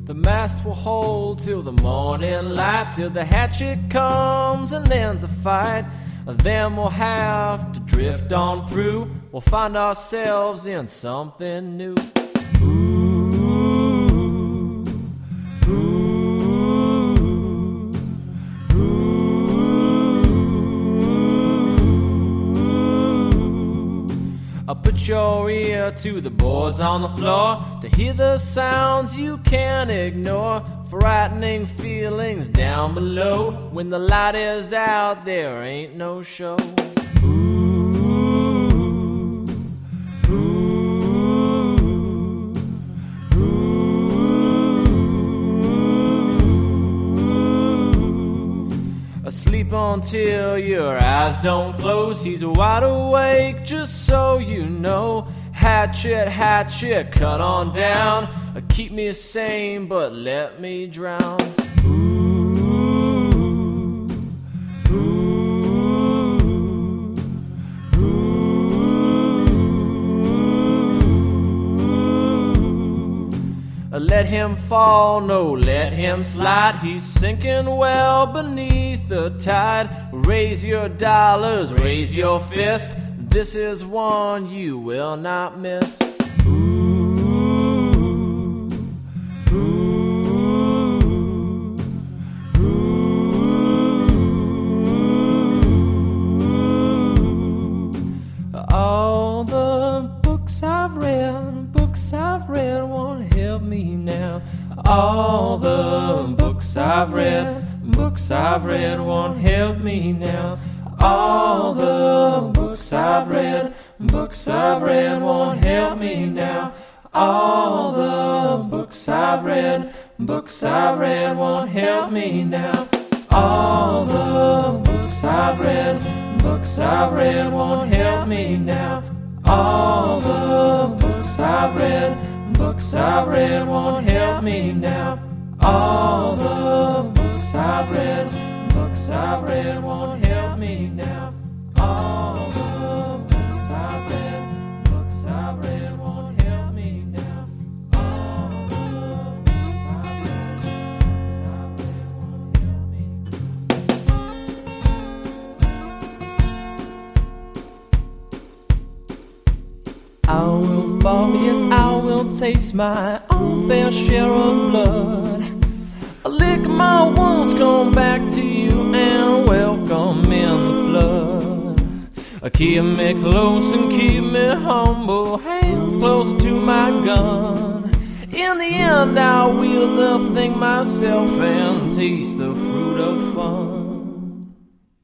The mast will hold till the morning light, till the hatchet comes and ends the fight. Then we'll have to drift on through. We'll find ourselves in something new. Put your ear to the boards on the floor to hear the sounds you can't ignore. Frightening feelings down below. When the light is out, there ain't no show. Sleep until your eyes don't close. He's wide awake, just so you know. Hatchet, hatchet, cut on down. Keep me sane, but let me drown. Let him fall, no, let him slide. He's sinking well beneath the tide. Raise your dollars, raise your fist. This is one you will not miss. All the books I've read won't help me now. All the books I've read won't help me now. All the books I've read won't help me now. All the books I've read won't help me now. All the books I've read won't help me now. All the books I've read won't help me now. All the books I've read won't help me now. All the books I've read won't help me now. All the books I've read won't help me. I will fall, yes, I will taste my own fair share of blood. I lick my wounds, come back to you and welcome in the flood. Keep me close and keep me humble, hands closer to my gun. In the end, I'll wield the thing myself and taste the fruit of fun.